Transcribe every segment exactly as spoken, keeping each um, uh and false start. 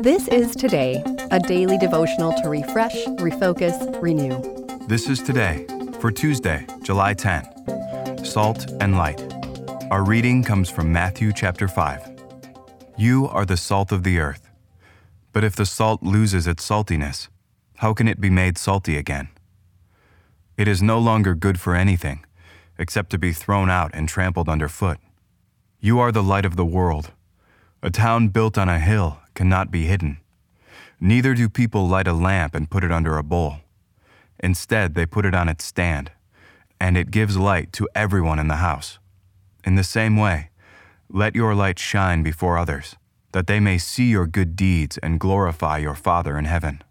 This is Today, a daily devotional to refresh, refocus, renew. This is Today for Tuesday, July tenth. Salt and light. Our reading comes from Matthew chapter five. You are the salt of the earth. But if the salt loses its saltiness, how can it be made salty again? It is no longer good for anything, except to be thrown out and trampled underfoot. You are the light of the world. A town built on a hill cannot be hidden. Neither do people light a lamp and put it under a bowl. Instead, they put it on its stand, and it gives light to everyone in the house. In the same way, let your light shine before others, that they may see your good deeds and glorify your Father in heaven.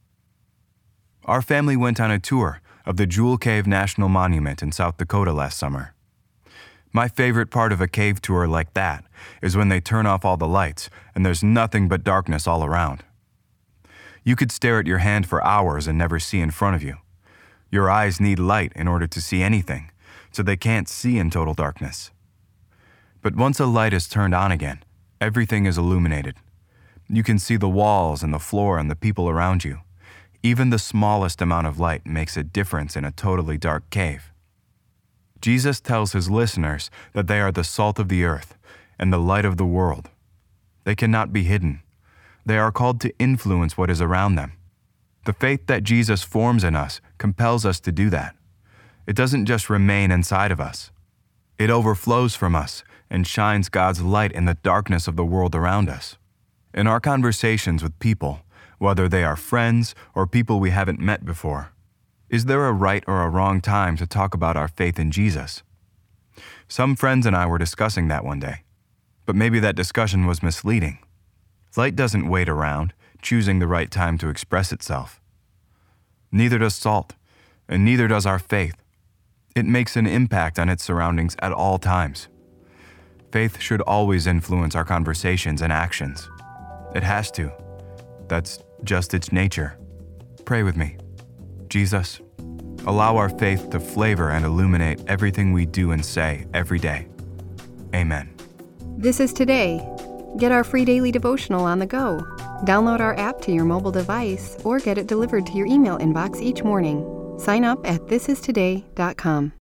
Our family went on a tour of the Jewel Cave National Monument in South Dakota last summer. My favorite part of a cave tour like that is when they turn off all the lights and there's nothing but darkness all around. You could stare at your hand for hours and never see in front of you. Your eyes need light in order to see anything, so they can't see in total darkness. But once a light is turned on again, everything is illuminated. You can see the walls and the floor and the people around you. Even the smallest amount of light makes a difference in a totally dark cave. Jesus tells his listeners that they are the salt of the earth and the light of the world. They cannot be hidden. They are called to influence what is around them. The faith that Jesus forms in us compels us to do that. It doesn't just remain inside of us. It overflows from us and shines God's light in the darkness of the world around us. In our conversations with people, whether they are friends or people we haven't met before, is there a right or a wrong time to talk about our faith in Jesus? Some friends and I were discussing that one day, but maybe that discussion was misleading. Light doesn't wait around, choosing the right time to express itself. Neither does salt, and neither does our faith. It makes an impact on its surroundings at all times. Faith should always influence our conversations and actions. It has to. That's just its nature. Pray with me. Jesus, allow our faith to flavor and illuminate everything we do and say every day. Amen. This is Today. Get our free daily devotional on the go. Download our app to your mobile device or get it delivered to your email inbox each morning. Sign up at this is today dot com.